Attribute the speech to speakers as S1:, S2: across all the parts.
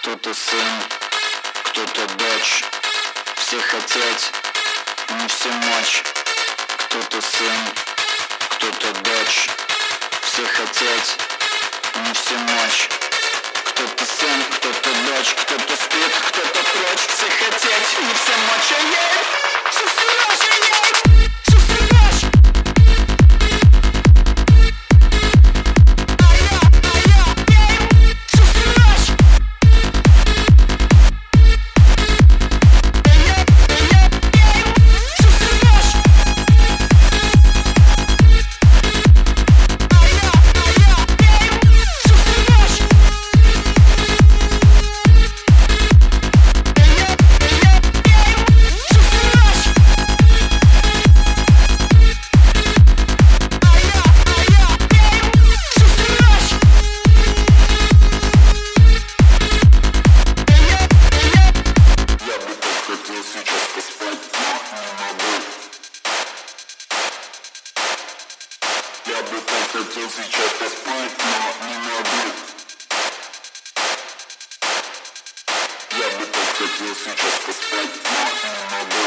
S1: Кто-то сын, кто-то дочь, все хотеть, не все мочь. Кто-то сын, кто-то дочь, все хотеть, не все мочь. Кто-то сын, кто-то дочь, кто-то спит, кто-то прочь, все хотеть, не все мочь. Я бы так хотел сейчас поспать, но не могу. Я бы так хотел сейчас поспать, но не могу.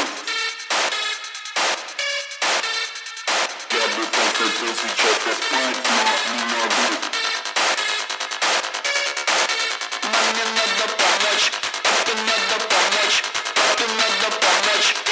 S1: Я бы так хотел сейчас поспать, но не могу. Маме надо помочь, папе надо помочь, папе надо помочь.